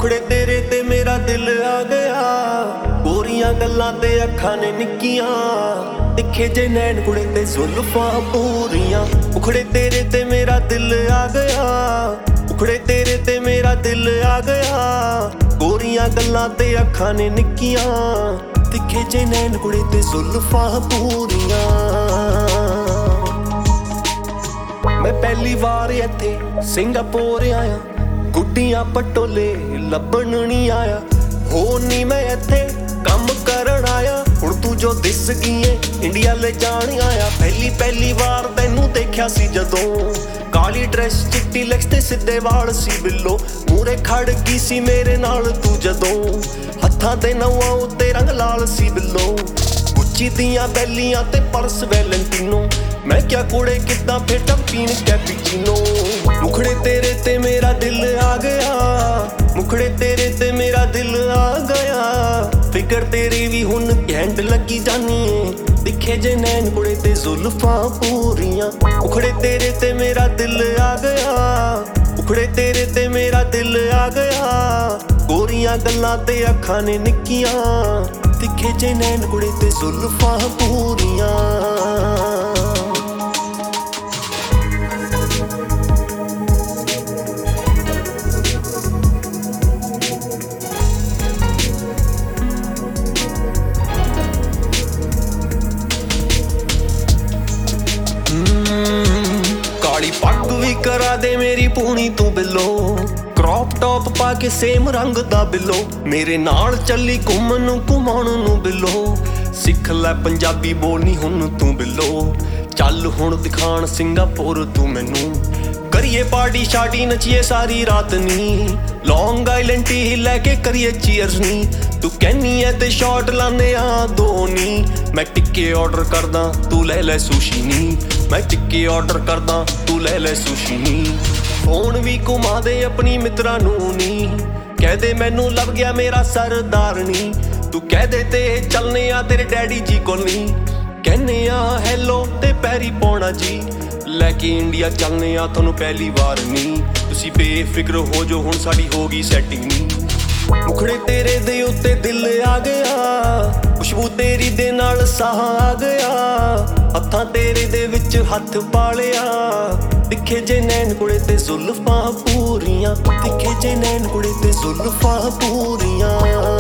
ਮੁਖੜੇ ਤੇਰੇ ਤੇ ਮੇਰਾ ਦਿਲ ਆ ਗਿਆ। ਗੋਰੀਆਂ ਗੱਲਾਂ ਤੇ ਅੱਖਾਂ ਨੇ ਨਿੱਕੀਆਂ, ਤਿੱਖੇ ਜੇ ਨੈਣ ਕੁੜੇ ਤੇ ਜ਼ੁਲਫਾਂ ਪੂਰੀਆਂ। ਮੁਖੜੇ ਤੇਰੇ ਤੇ ਮੇਰਾ ਦਿਲ ਆ ਗਿਆ, ਮੁਖੜੇ ਤੇਰੇ ਤੇ ਮੇਰਾ ਦਿਲ ਆ ਗਿਆ। ਗੋਰੀਆਂ ਗੱਲਾਂ ਤੇ ਅੱਖਾਂ ਨੇ ਨਿੱਕੀਆਂ, ਤਿੱਖੇ ਜੇ ਨੈਣ ਕੁੜੇ ਤੇ ਜ਼ੁਲਫਾਂ ਪੂਰੀਆਂ। ਮੈਂ ਪਹਿਲੀ ਵਾਰ ਇੱਥੇ ਸਿੰਗਾਪੁਰ ਆਇਆ, ਗੁੱਡੀਆਂ ਪਟੋਲੇ ਲੱਭਣ ਨਹੀਂ ਆਇਆ। ਹੋ ਨੀ ਮੈਂ ਇੱਥੇ ਕੰਮ ਕਰਨ ਆਇਆ, ਹੁਣ ਤੂੰ ਜੋ ਦਿਸ ਗਈ ਏ ਇੰਡੀਆ ਲੈ ਜਾਣ ਆਇਆ। ਪਹਿਲੀ ਵਾਰ ਤੈਨੂੰ ਦੇਖਿਆ ਸੀ ਜਦੋਂ, ਕਾਲੀ ਡਰੈਸ ਚਿੱਟੀ ਲੈਕਸ ਤੇ ਸਿੱਧੇ ਵਾਲ ਸੀ ਬਿੱਲੋ। ਮੂਰੇ ਖੜ ਗਈ ਸੀ ਮੇਰੇ ਨਾਲ ਤੂੰ ਜਦੋਂ, ਹੱਥਾਂ ਤੇ ਨਵਾਂ ਉੱਤੇ ਰੰਗ ਲਾਲ ਸੀ ਬਿੱਲੋ। ਗੁੱਚੀ ਦੀਆਂ ਬੈਲੀਆਂ ਤੇ ਪਰਸ ਵੈਲੈਂਟੀਨੋ, ਮੈਂ ਕਿਹਾ ਕੁੜੇ ਕਿੱਦਾਂ ਫੇਟਾ ਪੀਣ ਕੈਪੀਚੀਨੋ। ਮੁਖੜੇ ਤੇਰੇ ਤੇ ਮੇਰਾ ਦਿਲ ਆ ਗਿਆ, ਮੁਖੜੇ ਤੇਰੇ ਤੇ ਮੇਰਾ ਦਿਲ ਆ ਗਿਆ। ਫਿਕਰ ਤੇਰੀ ਵੀ ਹੁਣ ਘੈਂਟ ਲੱਗੀ ਜਾਨੀ ਏ, ਦਿਖੇ ਜੇ ਨੈਣ ਕੁੜੇ ਤੇ ਜ਼ੁਲਫਾਂ ਪੂਰੀਆਂ। ਮੁਖੜੇ ਤੇਰੇ ਤੇ ਮੇਰਾ ਦਿਲ ਆ ਗਿਆ, ਮੁਖੜੇ ਤੇਰੇ ਤੇ ਮੇਰਾ ਦਿਲ ਆ ਗਿਆ। ਗੋਰੀਆਂ ਗੱਲਾਂ ਤੇ ਅੱਖਾਂ ਨੇ ਨਿੱਕੀਆਂ, ਦਿਖੇ ਜੇ ਨੈਣ ਕੁੜੇ ਤੇ ਜ਼ੁਲਫਾਂ ਪੂਰੀਆਂ। ਕਾਲੀ ਪੱਗ ਵੀ ਕਰਾ ਦੇ ਮੇਰੀ ਪੂਣੀ ਤੂੰ ਬਿੱਲੋ, ਕ੍ਰੌਪ ਟੌਪ ਪਾ ਕੇ ਸੇਮ ਰੰਗ ਦਾ ਬਿੱਲੋ। ਮੇਰੇ ਨਾਲ ਚੱਲੀ ਘੁੰਮਣ ਨੂੰ ਘੁਮਾਉਣ ਨੂੰ ਬਿੱਲੋ, ਸਿੱਖ ਲੈ ਪੰਜਾਬੀ ਬੋਲਣੀ ਹੁਣ ਤੂੰ ਬਿੱਲੋ। ਚੱਲ ਹੁਣ ਦਿਖਾਣ ਸਿੰਗਾਪੁਰ ਤੂੰ ਮੈਨੂੰ, ਕਰੀਏ ਪਾਰਟੀ ਸ਼ਾਰਟੀ ਨੱਚੀਏ ਸਾਰੀ ਰਾਤ ਨੀ। ਲੌਂਗ ਆਈਲੈਂਡ ਟੀ ਲੈ ਕੇ ਕਰੀਏ ਚੀਅਰਸ ਨੀ, ਤੂੰ ਕਹਿਨੀ ਐ ਤੇ ਸ਼ਾਟ ਲਾਨੇ ਆ ਦੋ ਨੀ। ਮੈਂ ਟਿੱਕੇ ਆਰਡਰ ਕਰਦਾ ਤੂੰ ਲੈ ਲੈ ਸੁਸ਼ੀ ਨੀ, ਮੈਂ ਟਿੱਕੇ ਆਰਡਰ ਕਰਦਾ ਤੂੰ ਲੈ ਲੈ ਸੁਸ਼ੀ ਨੀ। ਫੋਨ ਵੀ ਘੁਮਾ ਦੇ ਆਪਣੀ ਮਿੱਤਰਾਂ ਨੂੰ ਨੀ, ਕਹਿ ਦੇ ਮੈਨੂੰ ਲੱਭ ਗਿਆ ਮੇਰਾ ਸਰਦਾਰ ਨੀ। ਤੂੰ ਕਹਿ ਦੇ ਤੇ ਚੱਲਨੇ ਆ ਤੇਰੇ ਡੈਡੀ ਜੀ ਕੋਲ ਨੀ, ਕਹਿੰਨੇ ਆ ਹੈਲੋ ਤੇ ਪੈਰੀ ਪਾਉਣਾ ਜੀ। ਲੈ ਕੇ ਇੰਡੀਆ ਚੱਲਨੇ ਆ ਤੁਹਾਨੂੰ ਪਹਿਲੀ ਵਾਰ ਨੀ, ਤੁਸੀਂ ਬੇਫਿਕਰ ਹੋ ਜੋ ਹੁਣ ਸਾਡੀ ਹੋ ਗਈ ਸੈਟਿੰਗ ਨੀ। ਮੁਖੜੇ ਤੇਰੇ ਦੇ ਉੱਤੇ ਦਿਲ ਆ ਗਿਆ, ਖੁਸ਼ਬੂ ਤੇਰੀ ਦੇ ਨਾਲ ਸਾਹ ਆ ਗਿਆ। ਹੱਥਾਂ ਤੇਰੇ ਦੇ ਵਿੱਚ ਹੱਥ ਪਾ ਲਿਆ, ਦਿਖੇ ਜੇ ਨੈਣ ਕੁੜੇ ਤੇ ਜ਼ੁਲਫਾਂ ਪੂਰੀਆਂ, ਦਿਖੇ ਜੇ ਨੈਣ ਕੁੜੇ ਤੇ ਜ਼ੁਲਫਾਂ ਪੂਰੀਆਂ।